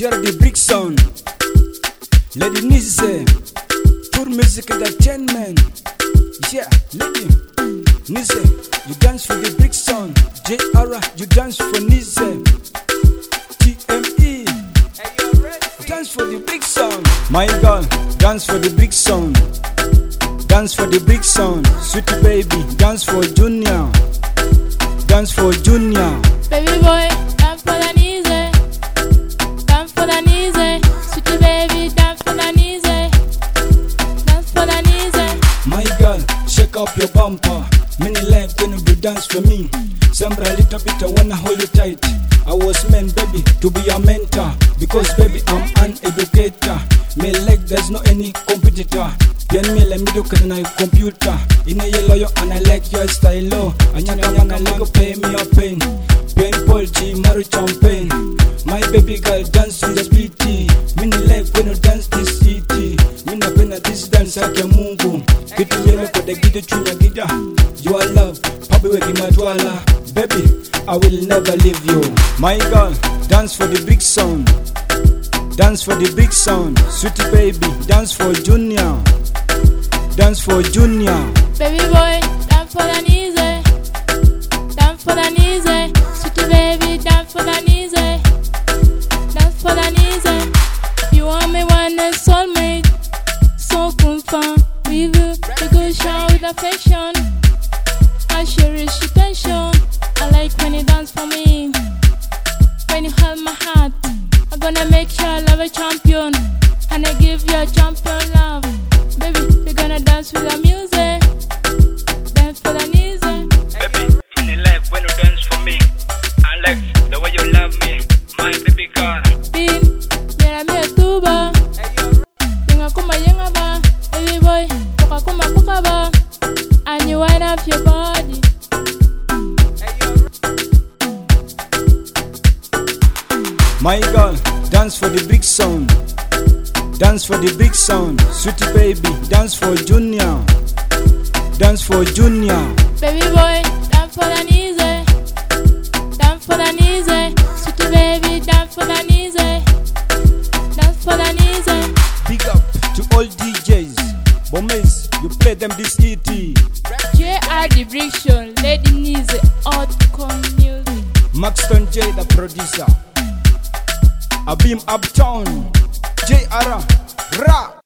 Jerry Brixon, Lady Nise, Pure Music Entertainment. Yeah, Lady Nise, you dance for the Brixon. J.R. you dance for Nise. TME, dance for the Brixon. My girl, dance for the Brixon. Dance for the Brixon. Sweetie baby, dance for Junior. Dance for Junior. Baby boy, dance for the Nise. Dance for the Nise. Sweetie baby, dance for the Nise. Dance for the Nise. My girl, shake up your bumper. Many life when you dance for me. Sembra a little bit, I wanna hold you tight. I was meant, baby, to be a mentor. Because, baby, I'm an educator. Me like there's no any competitor. Pen me let me look at my computer. In a yellow, and I like your style. Oh, and you like pay me a pain. Pain, Paul G, Maru Champagne. My baby girl dance in the PT. Many life when you dance this city. Mina pena this dance like a mungu. Get yellow for the gida chunya gida. You are love, papi weki matwala. Baby, I will never leave you. My girl, dance for the big sound. Dance for the big sound. Sweetie baby, dance for Junior. Dance for Junior. Baby boy, dance for the Nise. Dance for the Nise. Sweetie baby, dance for the Nise. Dance for the Nise. You want me one and soulmate. So confirm with you. The good show with affection. I cherish your tension. I like when you dance for me. When you hold my heart, I'm gonna make sure I love a champion. And I give you a champion love. Baby, we're gonna dance with the music. Dance for the Nise. Baby, many life when you dance for me. I like the way you love me, my baby girl. Bin, mira mi tuba. Yenga kuma yenga ba. Baby boy, poka kuma poka ba. And you wind up your body. My girl, dance for the big sound. Dance for the big sound. Sweetie baby, dance for Junior. Dance for Junior. Baby boy, dance for the Nise. Dance for the Nise. Sweetie baby, dance for the Nise. Dance for the Nise. Big up to all DJs. Bombes, you play them this ET. J.R. Brixon, Lady Nise, Outcome Music. Maxton J, the producer. Abim Uptown. J.R. Ra.